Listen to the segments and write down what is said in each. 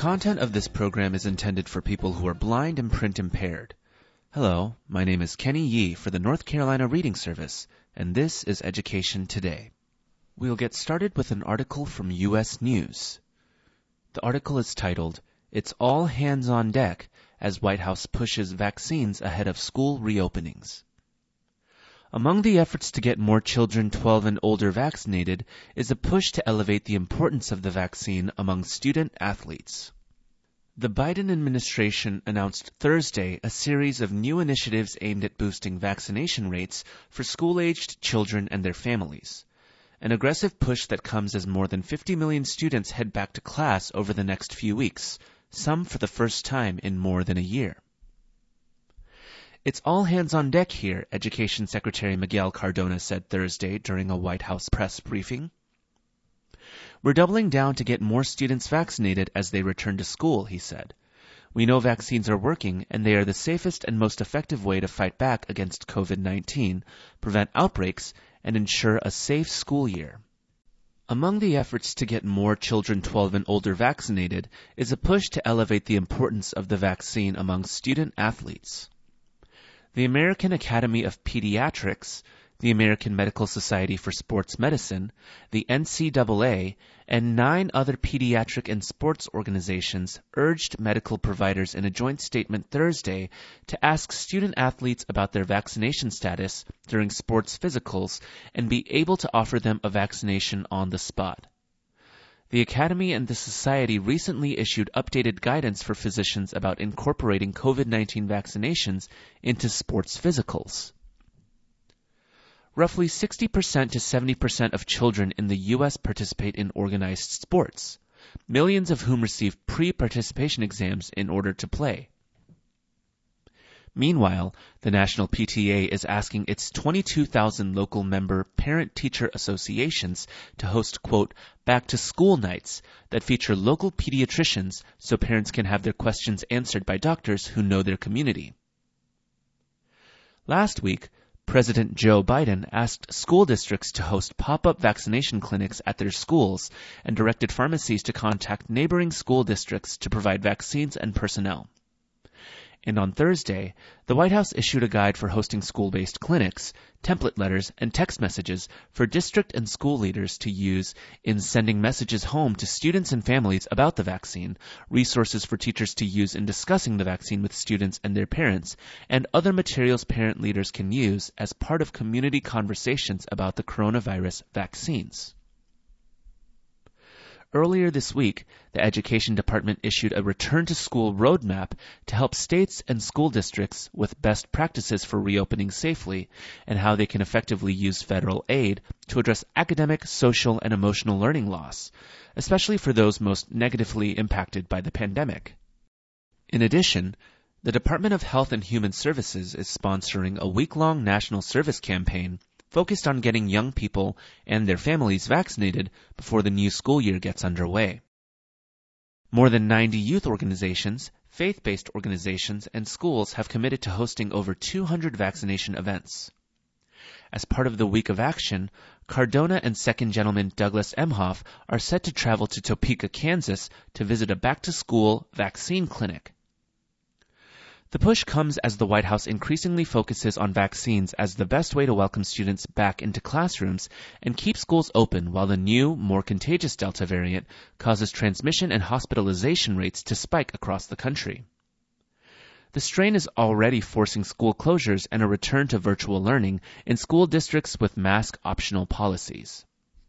content of this program is intended for people who are blind and print impaired. Hello, my name is Kenny Yee for the North Carolina Reading Service, and this is Education Today. We'll get started with an article from U.S. News. The article is titled, "It's All Hands on Deck as White House Pushes Vaccines Ahead of School Reopenings." Among the efforts to get more children 12 and older vaccinated is a push to elevate the importance of the vaccine among student athletes. The Biden administration announced Thursday a series of new initiatives aimed at boosting vaccination rates for school-aged children and their families. An aggressive push that comes as more than 50 million students head back to class over the next few weeks, some for the first time in more than a year. "It's all hands on deck here," Education Secretary Miguel Cardona said Thursday during a White House press briefing. "We're doubling down to get more students vaccinated as they return to school," he said. "We know vaccines are working, and they are the safest and most effective way to fight back against COVID-19, prevent outbreaks, and ensure a safe school year." Among the efforts to get more children 12 and older vaccinated is a push to elevate the importance of the vaccine among student athletes. The American Academy of Pediatrics, the American Medical Society for Sports Medicine, the NCAA, and 9 other pediatric and sports organizations urged medical providers in a joint statement Thursday to ask student athletes about their vaccination status during sports physicals and be able to offer them a vaccination on the spot. The Academy and the Society recently issued updated guidance for physicians about incorporating COVID-19 vaccinations into sports physicals. Roughly 60% to 70% of children in the U.S. participate in organized sports, millions of whom receive pre-participation exams in order to play. Meanwhile, the National PTA is asking its 22,000 local member parent-teacher associations to host, quote, back-to-school nights that feature local pediatricians so parents can have their questions answered by doctors who know their community. Last week, President Joe Biden asked school districts to host pop-up vaccination clinics at their schools and directed pharmacies to contact neighboring school districts to provide vaccines and personnel. And on Thursday, the White House issued a guide for hosting school-based clinics, template letters, and text messages for district and school leaders to use in sending messages home to students and families about the vaccine, resources for teachers to use in discussing the vaccine with students and their parents, and other materials parent leaders can use as part of community conversations about the coronavirus vaccines. Earlier this week, the Education Department issued a return-to-school roadmap to help states and school districts with best practices for reopening safely and how they can effectively use federal aid to address academic, social, and emotional learning loss, especially for those most negatively impacted by the pandemic. In addition, the Department of Health and Human Services is sponsoring a week-long national service campaign focused on getting young people and their families vaccinated before the new school year gets underway. More than 90 youth organizations, faith-based organizations, and schools have committed to hosting over 200 vaccination events. As part of the Week of Action, Cardona and Second Gentleman Douglas Emhoff are set to travel to Topeka, Kansas to visit a back-to-school vaccine clinic. The push comes as the White House increasingly focuses on vaccines as the best way to welcome students back into classrooms and keep schools open while the new, more contagious Delta variant causes transmission and hospitalization rates to spike across the country. The strain is already forcing school closures and a return to virtual learning in school districts with mask-optional policies.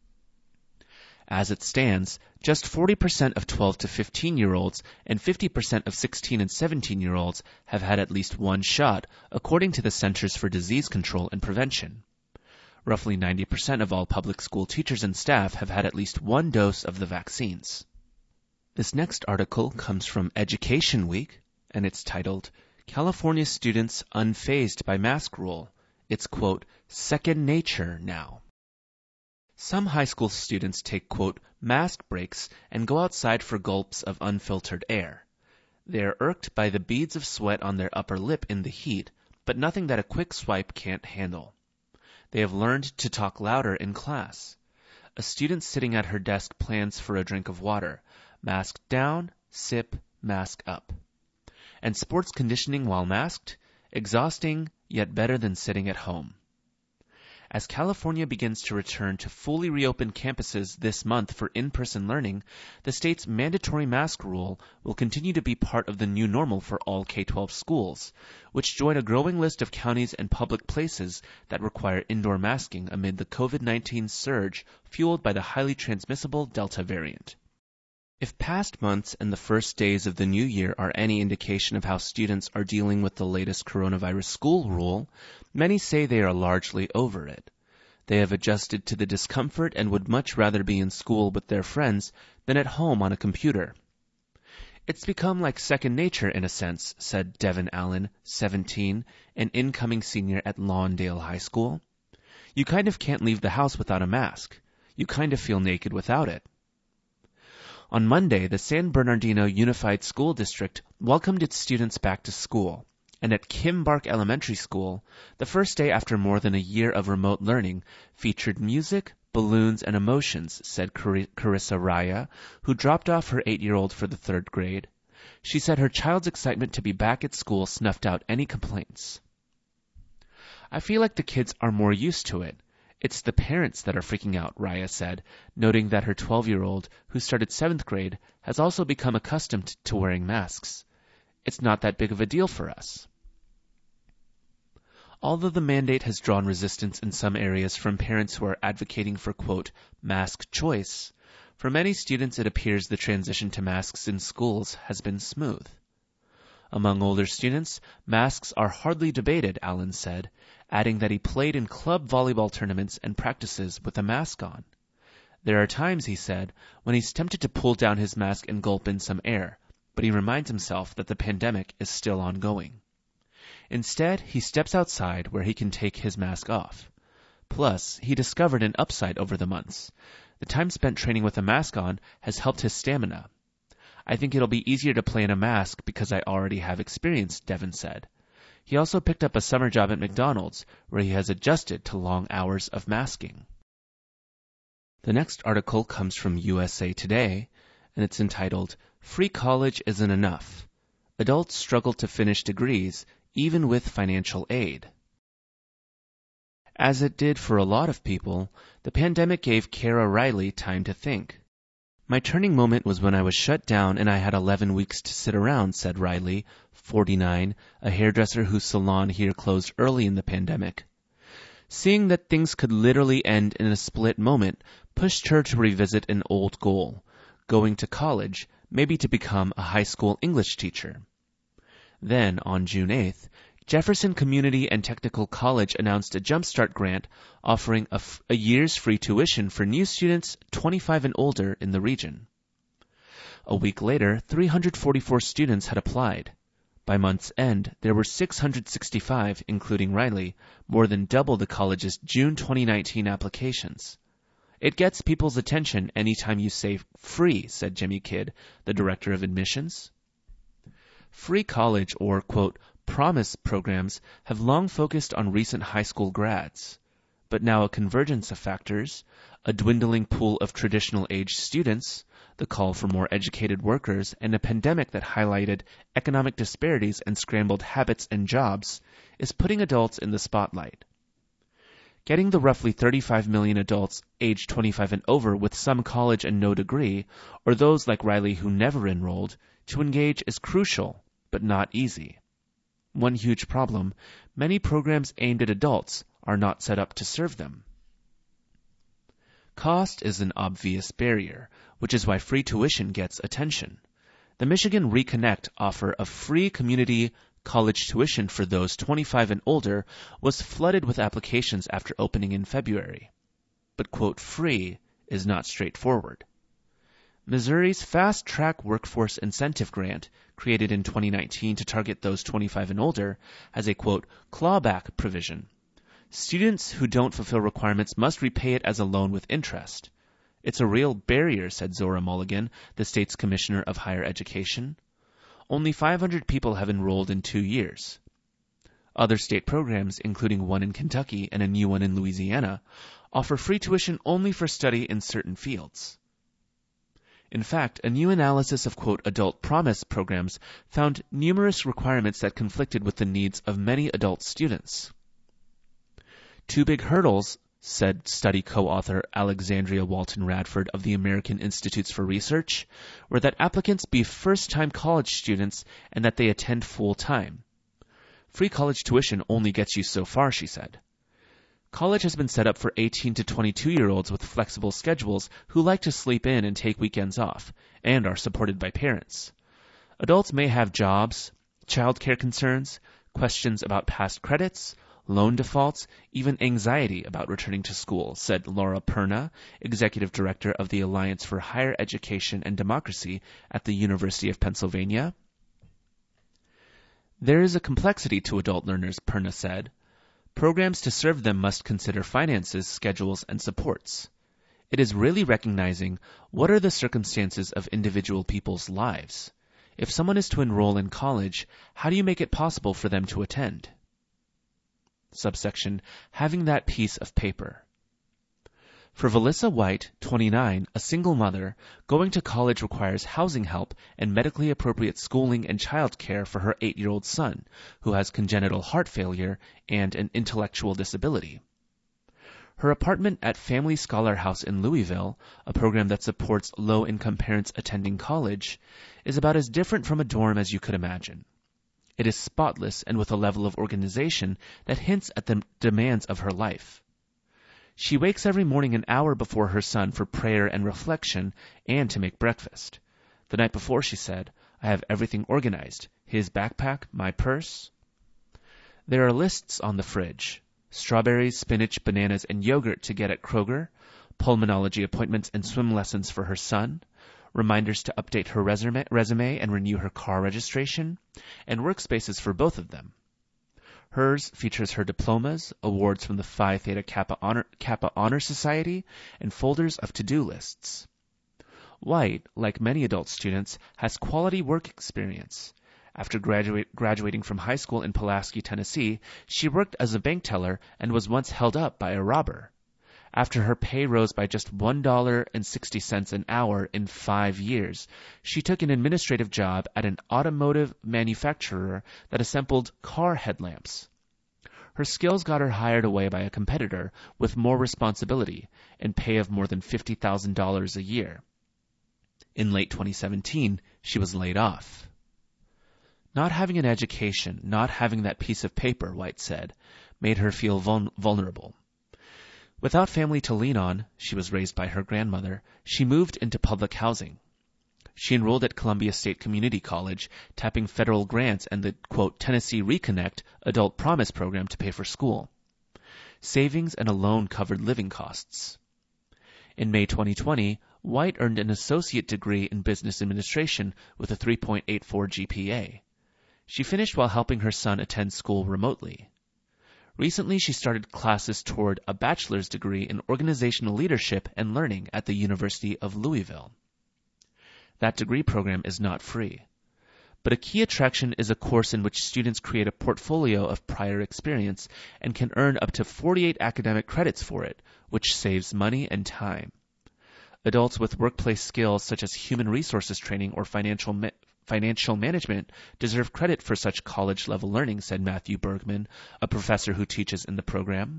As it stands, just 40% of 12 to 15-year-olds and 50% of 16 and 17-year-olds have had at least one shot, according to the Centers for Disease Control and Prevention. Roughly 90% of all public school teachers and staff have had at least one dose of the vaccines. This next article comes from Education Week, and it's titled, "California Students Unfazed by Mask Rule. It's, quote, second nature now." Some high school students take, quote, mask breaks and go outside for gulps of unfiltered air. They are irked by the beads of sweat on their upper lip in the heat, but nothing that a quick swipe can't handle. They have learned to talk louder in class. A student sitting at her desk plans for a drink of water. Mask down, sip, mask up. And sports conditioning while masked? Exhausting, yet better than sitting at home. As California begins to return to fully reopened campuses this month for in-person learning, the state's mandatory mask rule will continue to be part of the new normal for all K-12 schools, which join a growing list of counties and public places that require indoor masking amid the COVID-19 surge fueled by the highly transmissible Delta variant. If past months and the first days of the new year are any indication of how students are dealing with the latest coronavirus school rule, many say they are largely over it. They have adjusted to the discomfort and would much rather be in school with their friends than at home on a computer. It's become like second nature in a sense, said Devin Allen, 17, an incoming senior at Lawndale High School. You kind of can't leave the house without a mask. You kind of feel naked without it. On Monday, the San Bernardino Unified School District welcomed its students back to school, and at Kimbark Elementary School, the first day after more than a year of remote learning featured music, balloons, and emotions, said Carissa Raya, who dropped off her 8-year-old for the 3rd grade. She said her child's excitement to be back at school snuffed out any complaints. I feel like the kids are more used to it. It's the parents that are freaking out, Raya said, noting that her 12-year-old, who started 7th grade, has also become accustomed to wearing masks. It's not that big of a deal for us. Although the mandate has drawn resistance in some areas from parents who are advocating for, quote, mask choice, for many students it appears the transition to masks in schools has been smooth. Among older students, masks are hardly debated, Allen said, adding that he played in club volleyball tournaments and practices with a mask on. There are times, he said, when he's tempted to pull down his mask and gulp in some air, but he reminds himself that the pandemic is still ongoing. Instead, he steps outside where he can take his mask off. Plus, he discovered an upside over the months. The time spent training with a mask on has helped his stamina. I think it'll be easier to play in a mask because I already have experience, Devin said. He also picked up a summer job at McDonald's, where he has adjusted to long hours of masking. The next article comes from USA Today, and it's entitled, Free College Isn't Enough. Adults Struggle to Finish Degrees, Even with Financial Aid. As it did for a lot of people, the pandemic gave Kara Riley time to think. My turning moment was when I was shut down and I had 11 weeks to sit around, said Riley, 49, a hairdresser whose salon here closed early in the pandemic. Seeing that things could literally end in a split moment pushed her to revisit an old goal, going to college, maybe to become a high school English teacher. Then, on June 8th, Jefferson Community and Technical College announced a Jumpstart grant offering a year's free tuition for new students 25 and older in the region. A week later, 344 students had applied. By month's end, there were 665, including Riley, more than double the college's June 2019 applications. It gets people's attention anytime you say free, said Jimmy Kidd, the director of admissions. Free college, or, quote, promise programs have long focused on recent high school grads, but now a convergence of factors, a dwindling pool of traditional age students, the call for more educated workers, and a pandemic that highlighted economic disparities and scrambled habits and jobs, is putting adults in the spotlight. Getting the roughly 35 million adults aged 25 and over with some college and no degree, or those like Riley who never enrolled, to engage is crucial, but not easy. One huge problem, many programs aimed at adults are not set up to serve them. Cost is an obvious barrier, which is why free tuition gets attention. The Michigan Reconnect offer of free community college tuition for those 25 and older was flooded with applications after opening in February. But, quote, free is not straightforward. Missouri's Fast Track Workforce Incentive Grant, created in 2019 to target those 25 and older, has a, quote, clawback provision. Students who don't fulfill requirements must repay it as a loan with interest. It's a real barrier, said Zora Mulligan, the state's commissioner of higher education. Only 500 people have enrolled in 2 years. Other state programs, including one in Kentucky and a new one in Louisiana, offer free tuition only for study in certain fields. In fact, a new analysis of, quote, adult promise programs found numerous requirements that conflicted with the needs of many adult students. Two big hurdles, said study co-author Alexandria Walton Radford of the American Institutes for Research, were that applicants be first-time college students and that they attend full-time. Free college tuition only gets you so far, she said. College has been set up for 18 to 22-year-olds with flexible schedules who like to sleep in and take weekends off, and are supported by parents. Adults may have jobs, childcare concerns, questions about past credits, loan defaults, even anxiety about returning to school, said Laura Perna, executive director of the Alliance for Higher Education and Democracy at the University of Pennsylvania. There is a complexity to adult learners, Perna said. Programs to serve them must consider finances, schedules, and supports. It is really recognizing what are the circumstances of individual people's lives. If someone is to enroll in college, how do you make it possible for them to attend? Subsection, having that piece of paper. For Valissa White, 29, a single mother, going to college requires housing help and medically appropriate schooling and child care for her 8-year-old son, who has congenital heart failure and an intellectual disability. Her apartment at Family Scholar House in Louisville, a program that supports low-income parents attending college, is about as different from a dorm as you could imagine. It is spotless and with a level of organization that hints at the demands of her life. She wakes every morning an hour before her son for prayer and reflection and to make breakfast. The night before, she said, I have everything organized, his backpack, my purse. There are lists on the fridge, strawberries, spinach, bananas, and yogurt to get at Kroger, pulmonology appointments and swim lessons for her son, reminders to update her resume and renew her car registration, and workspaces for both of them. Hers features her diplomas, awards from the Phi Theta Kappa Honor Society, and folders of to-do lists. White, like many adult students, has quality work experience. After graduating from high school in Pulaski, Tennessee, she worked as a bank teller and was once held up by a robber. After her pay rose by just $1.60 an hour in 5 years, she took an administrative job at an automotive manufacturer that assembled car headlamps. Her skills got her hired away by a competitor with more responsibility and pay of more than $50,000 a year. In late 2017, she was laid off. Not having an education, not having that piece of paper, White said, made her feel vulnerable. Without family to lean on, she was raised by her grandmother, she moved into public housing. She enrolled at Columbia State Community College, tapping federal grants and the, quote, Tennessee Reconnect Adult Promise program to pay for school. Savings and a loan covered living costs. In May 2020, White earned an associate degree in business administration with a 3.84 GPA. She finished while helping her son attend school remotely. Recently, she started classes toward a bachelor's degree in organizational leadership and learning at the University of Louisville. That degree program is not free. But a key attraction is a course in which students create a portfolio of prior experience and can earn up to 48 academic credits for it, which saves money and time. Adults with workplace skills such as human resources training or financial management deserve credit for such college-level learning, said Matthew Bergman, a professor who teaches in the program.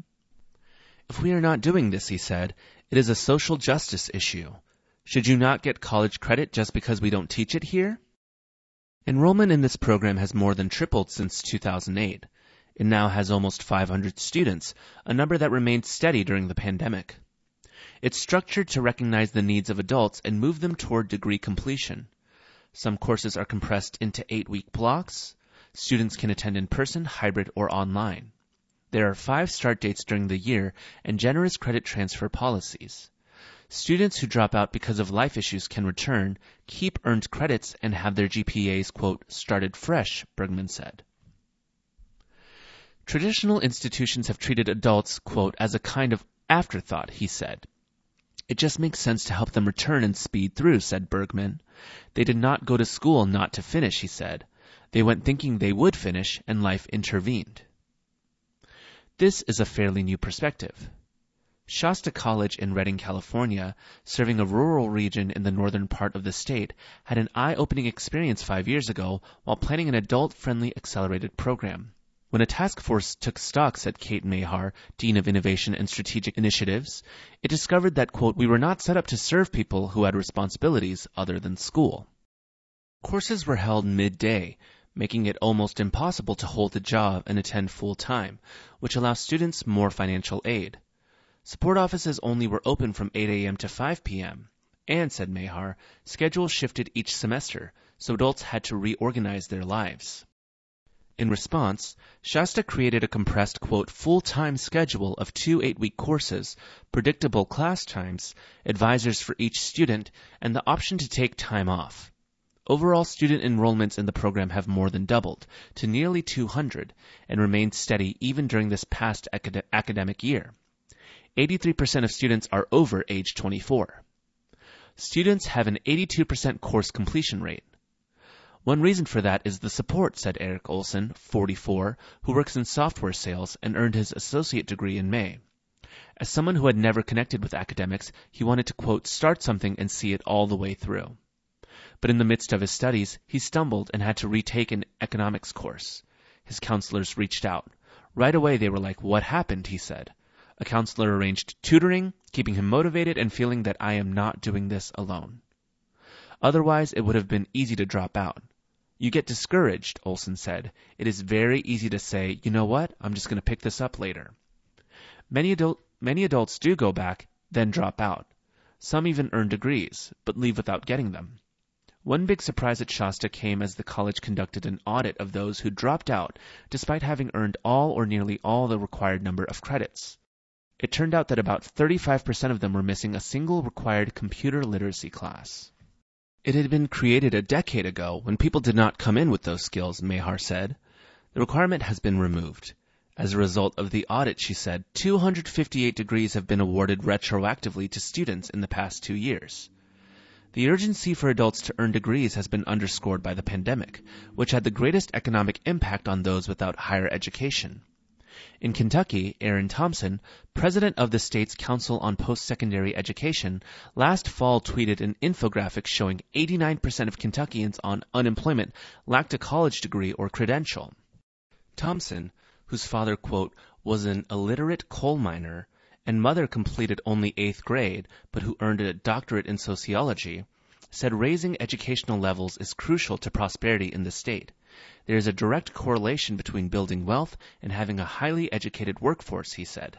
If we are not doing this, he said, it is a social justice issue. Should you not get college credit just because we don't teach it here? Enrollment in this program has more than tripled since 2008. It now has almost 500 students, a number that remained steady during the pandemic. It's structured to recognize the needs of adults and move them toward degree completion. Some courses are compressed into 8-week blocks. Students can attend in person, hybrid, or online. There are 5 start dates during the year and generous credit transfer policies. Students who drop out because of life issues can return, keep earned credits, and have their GPAs, quote, started fresh, Bergman said. Traditional institutions have treated adults, quote, as a kind of afterthought, he said. It just makes sense to help them return and speed through, said Bergman. They did not go to school not to finish, he said. They went thinking they would finish, and life intervened. This is a fairly new perspective. Shasta College in Redding, California, serving a rural region in the northern part of the state, had an eye-opening experience 5 years ago while planning an adult-friendly accelerated program. When a task force took stock, said Kate Mahar, Dean of Innovation and Strategic Initiatives, it discovered that, quote, we were not set up to serve people who had responsibilities other than school. Courses were held midday, making it almost impossible to hold a job and attend full-time, which allows students more financial aid. Support offices only were open from 8 a.m. to 5 p.m. And, said Mahar, schedules shifted each semester, so adults had to reorganize their lives. In response, Shasta created a compressed, quote, full-time schedule of 2 8-week courses, predictable class times, advisors for each student, and the option to take time off. Overall student enrollments in the program have more than doubled, to nearly 200, and remained steady even during this past academic year. 83% of students are over age 24. Students have an 82% course completion rate. One reason for that is the support, said Eric Olson, 44, who works in software sales and earned his associate degree in May. As someone who had never connected with academics, he wanted to, quote, start something and see it all the way through. But in the midst of his studies, he stumbled and had to retake an economics course. His counselors reached out. Right away they were like, what happened, he said. A counselor arranged tutoring, keeping him motivated and feeling that I am not doing this alone. Otherwise, it would have been easy to drop out. You get discouraged, Olson said. It is very easy to say, you know what, I'm just going to pick this up later. Many adults do go back, then drop out. Some even earn degrees, but leave without getting them. One big surprise at Shasta came as the college conducted an audit of those who dropped out despite having earned all or nearly all the required number of credits. It turned out that about 35% of them were missing a single required computer literacy class. It had been created a decade ago when people did not come in with those skills, Mahar said. The requirement has been removed. As a result of the audit, she said, 258 degrees have been awarded retroactively to students in the past 2 years. The urgency for adults to earn degrees has been underscored by the pandemic, which had the greatest economic impact on those without higher education. In Kentucky, Aaron Thompson, president of the state's Council on Post-Secondary Education, last fall tweeted an infographic showing 89% of Kentuckians on unemployment lacked a college degree or credential. Thompson, whose father, quote, was an illiterate coal miner and mother completed only 8th grade but who earned a doctorate in sociology, said raising educational levels is crucial to prosperity in the state. There is a direct correlation between building wealth and having a highly educated workforce, he said.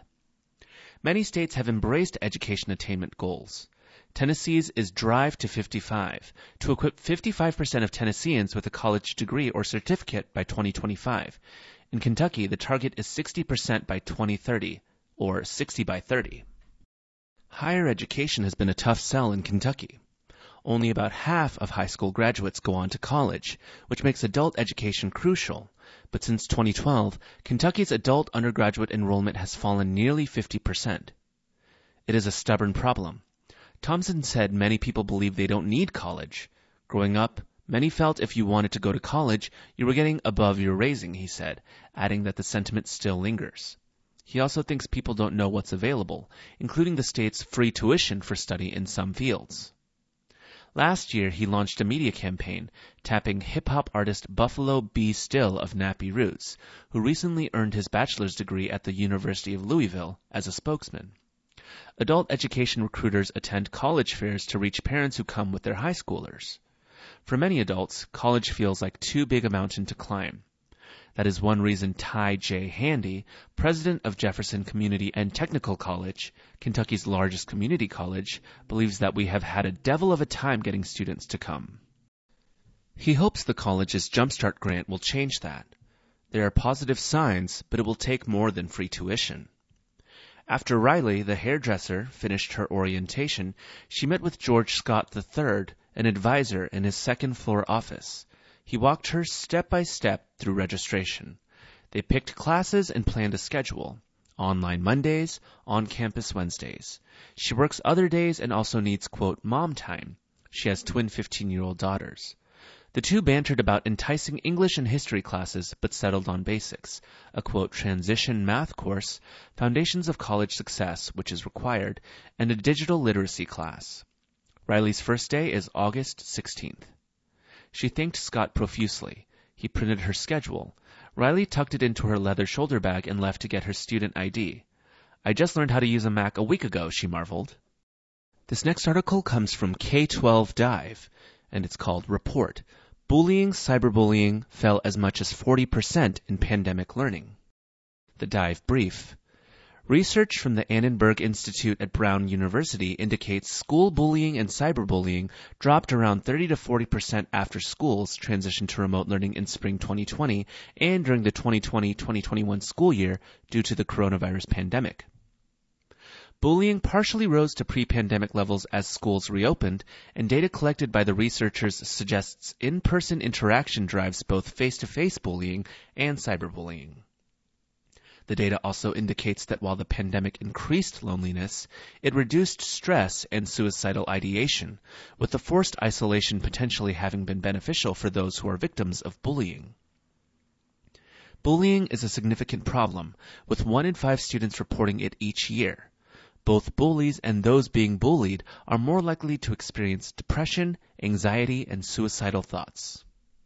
Many states have embraced education attainment goals. Tennessee's is Drive to 55, to equip 55% of Tennesseans with a college degree or certificate by 2025. In Kentucky, the target is 60% by 2030, or 60 by 30. Higher education has been a tough sell in Kentucky. Only about half of high school graduates go on to college, which makes adult education crucial. But since 2012, Kentucky's adult undergraduate enrollment has fallen nearly 50%. It is a stubborn problem. Thompson said many people believe they don't need college. Growing up, many felt if you wanted to go to college, you were getting above your raising, he said, adding that the sentiment still lingers. He also thinks people don't know what's available, including the state's free tuition for study in some fields. Last year, he launched a media campaign tapping hip-hop artist Buffalo B. Still of Nappy Roots, who recently earned his bachelor's degree at the University of Louisville, as a spokesman. Adult education recruiters attend college fairs to reach parents who come with their high schoolers. For many adults, college feels like too big a mountain to climb. That is one reason Ty J. Handy, president of Jefferson Community and Technical College, Kentucky's largest community college, believes that we have had a devil of a time getting students to come. He hopes the college's Jumpstart grant will change that. There are positive signs, but it will take more than free tuition. After Riley, the hairdresser, finished her orientation, she met with George Scott III, an advisor in his second-floor office. He walked her step by step through registration. They picked classes and planned a schedule. Online Mondays, on-campus Wednesdays. She works other days and also needs, quote, mom time. She has twin 15-year-old daughters. The two bantered about enticing English and history classes, but settled on basics, a quote, transition math course, Foundations of College Success, which is required, and a digital literacy class. Riley's first day is August 16th. She thanked Scott profusely. He printed her schedule. Riley tucked it into her leather shoulder bag and left to get her student ID. I just learned how to use a Mac a week ago, she marveled. This next article comes from K-12 Dive, and it's called Report. Bullying, cyberbullying fell as much as 40% in pandemic learning. The Dive brief. Research from the Annenberg Institute at Brown University indicates school bullying and cyberbullying dropped around 30 to 40% after schools transitioned to remote learning in spring 2020 and during the 2020-2021 school year due to the coronavirus pandemic. Bullying partially rose to pre-pandemic levels as schools reopened, and data collected by the researchers suggests in-person interaction drives both face-to-face bullying and cyberbullying. The data also indicates that while the pandemic increased loneliness, it reduced stress and suicidal ideation, with the forced isolation potentially having been beneficial for those who are victims of bullying. Bullying is a significant problem, with 1 in 5 students reporting it each year. Both bullies and those being bullied are more likely to experience depression, anxiety, and suicidal thoughts.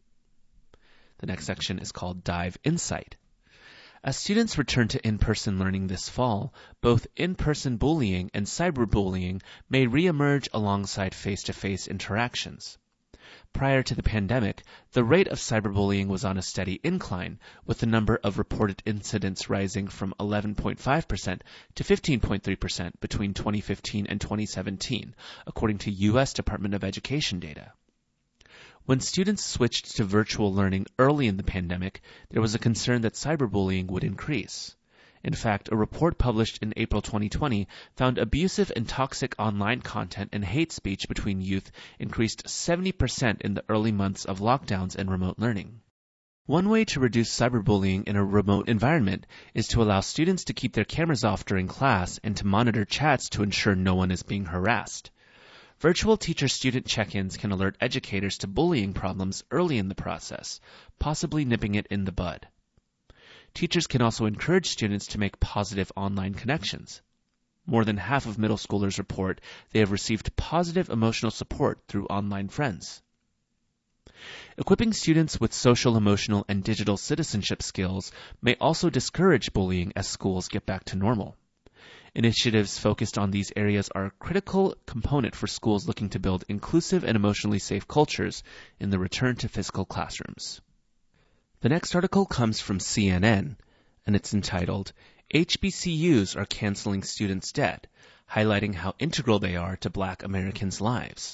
The next section is called Dive Insight. As students return to in-person learning this fall, both in-person bullying and cyberbullying may re-emerge alongside face-to-face interactions. Prior to the pandemic, the rate of cyberbullying was on a steady incline, with the number of reported incidents rising from 11.5% to 15.3% between 2015 and 2017, according to U.S. Department of Education data. When students switched to virtual learning early in the pandemic, there was a concern that cyberbullying would increase. In fact, a report published in April 2020 found abusive and toxic online content and hate speech between youth increased 70% in the early months of lockdowns and remote learning. One way to reduce cyberbullying in a remote environment is to allow students to keep their cameras off during class and to monitor chats to ensure no one is being harassed. Virtual teacher-student check-ins can alert educators to bullying problems early in the process, possibly nipping it in the bud. Teachers can also encourage students to make positive online connections. More than half of middle schoolers report they have received positive emotional support through online friends. Equipping students with social, emotional, and digital citizenship skills may also discourage bullying as schools get back to normal. Initiatives focused on these areas are a critical component for schools looking to build inclusive and emotionally safe cultures in the return to physical classrooms. The next article comes from CNN, and it's entitled, HBCUs are canceling students' debt, highlighting how integral they are to Black Americans' lives.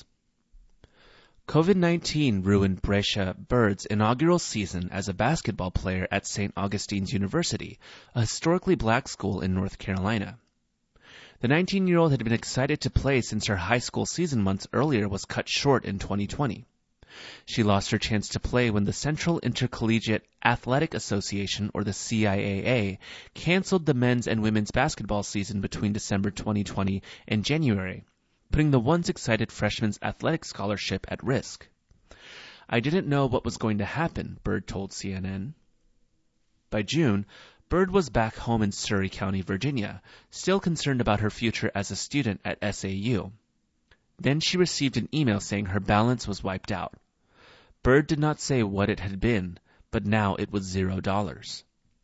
COVID-19 ruined Brescia Bird's inaugural season as a basketball player at St. Augustine's University, a historically Black school in North Carolina. The 19-year-old had been excited to play since her high school season months earlier was cut short in 2020. She lost her chance to play when the Central Intercollegiate Athletic Association, or the CIAA, canceled the men's and women's basketball season between December 2020 and January, putting the once excited freshman's athletic scholarship at risk. I didn't know what was going to happen, Bird told CNN. By June, Bird was back home in Surry County, Virginia, still concerned about her future as a student at SAU. Then she received an email saying her balance was wiped out. Bird did not say what it had been, but now it was $0.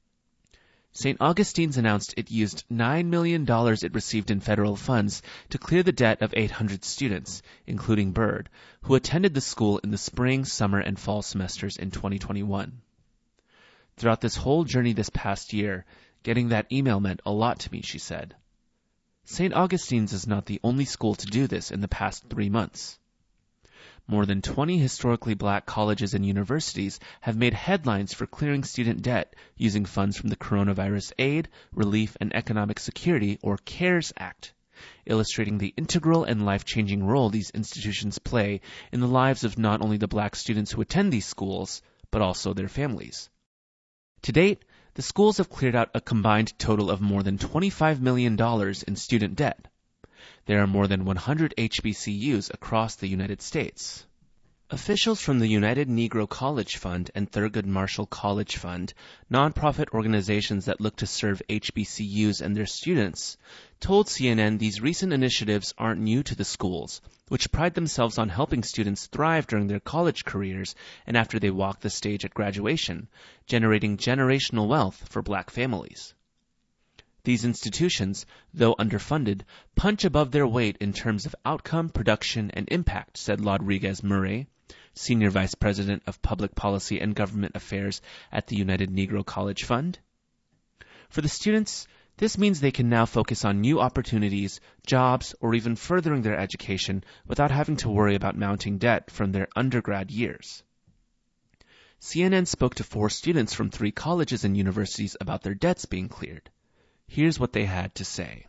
St. Augustine's announced it used $9 million it received in federal funds to clear the debt of 800 students, including Bird, who attended the school in the spring, summer, and fall semesters in 2021. Throughout this whole journey this past year, getting that email meant a lot to me, she said. St. Augustine's is not the only school to do this in the past 3 months. More than 20 historically Black colleges and universities have made headlines for clearing student debt using funds from the Coronavirus Aid, Relief, and Economic Security, or CARES Act, illustrating the integral and life-changing role these institutions play in the lives of not only the Black students who attend these schools, but also their families. To date, the schools have cleared out a combined total of more than $25 million in student debt. There are more than 100 HBCUs across the United States. Officials from the United Negro College Fund and Thurgood Marshall College Fund, nonprofit organizations that look to serve HBCUs and their students, told CNN these recent initiatives aren't new to the schools, which pride themselves on helping students thrive during their college careers and after they walk the stage at graduation, generating generational wealth for black families. These institutions, though underfunded, punch above their weight in terms of outcome, production, and impact, said Rodriguez Murray, Senior Vice President of Public Policy and Government Affairs at the United Negro College Fund. For the students, this means they can now focus on new opportunities, jobs, or even furthering their education without having to worry about mounting debt from their undergrad years. CNN spoke to 4 students from 3 colleges and universities about their debts being cleared. Here's what they had to say.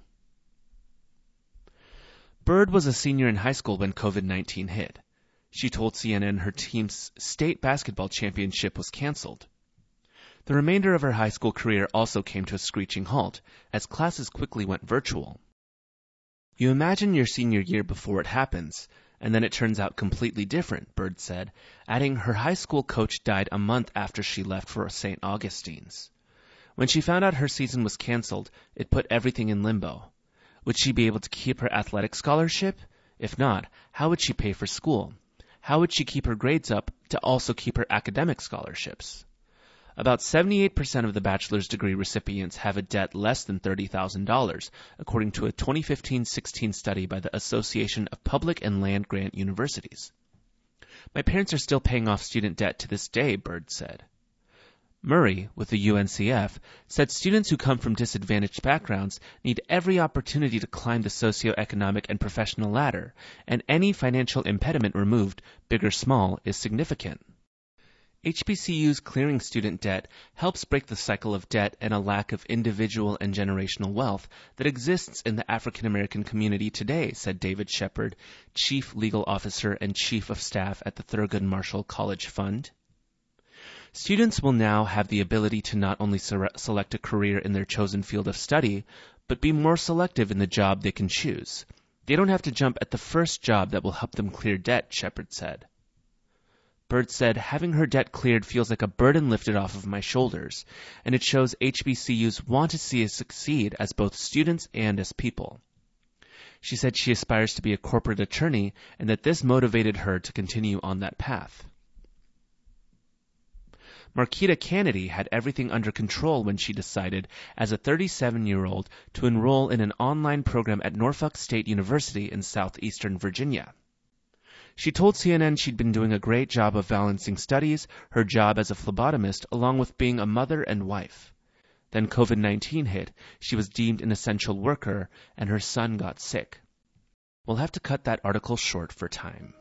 Bird was a senior in high school when COVID-19 hit. She told CNN her team's state basketball championship was canceled. The remainder of her high school career also came to a screeching halt, as classes quickly went virtual. You imagine your senior year before it happens, and then it turns out completely different, Bird said, adding her high school coach died a month after she left for St. Augustine's. When she found out her season was canceled, it put everything in limbo. Would she be able to keep her athletic scholarship? If not, how would she pay for school? How would she keep her grades up to also keep her academic scholarships? About 78% of the bachelor's degree recipients have a debt less than $30,000, according to a 2015-16 study by the Association of Public and Land-Grant Universities. My parents are still paying off student debt to this day, Bird said. Murray, with the UNCF, said students who come from disadvantaged backgrounds need every opportunity to climb the socioeconomic and professional ladder, and any financial impediment removed, big or small, is significant. HBCU's clearing student debt helps break the cycle of debt and a lack of individual and generational wealth that exists in the African American community today, said David Shepard, Chief Legal Officer and Chief of Staff at the Thurgood Marshall College Fund. Students will now have the ability to not only select a career in their chosen field of study, but be more selective in the job they can choose. They don't have to jump at the first job that will help them clear debt, Shepard said. Bird said, having her debt cleared feels like a burden lifted off of my shoulders, and it shows HBCUs want to see us succeed as both students and as people. She said she aspires to be a corporate attorney and that this motivated her to continue on that path. Marquita Kennedy had everything under control when she decided, as a 37-year-old, to enroll in an online program at Norfolk State University in southeastern Virginia. She told CNN she'd been doing a great job of balancing studies, her job as a phlebotomist, along with being a mother and wife. Then COVID-19 hit, she was deemed an essential worker, and her son got sick. We'll have to cut that article short for time.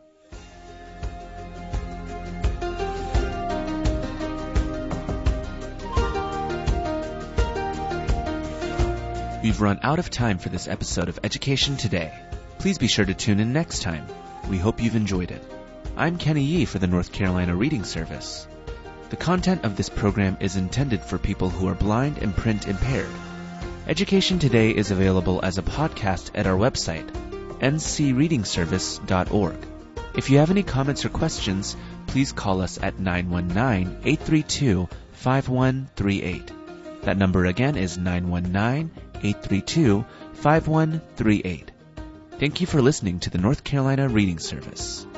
We've run out of time for this episode of Education Today. Please be sure to tune in next time. We hope you've enjoyed it. I'm Kenny Yee for the North Carolina Reading Service. The content of this program is intended for people who are blind and print impaired. Education Today is available as a podcast at our website, ncreadingservice.org. If you have any comments or questions, please call us at 919-832-5138. That number again is 919-832-5138. Thank you for listening to the North Carolina Reading Service.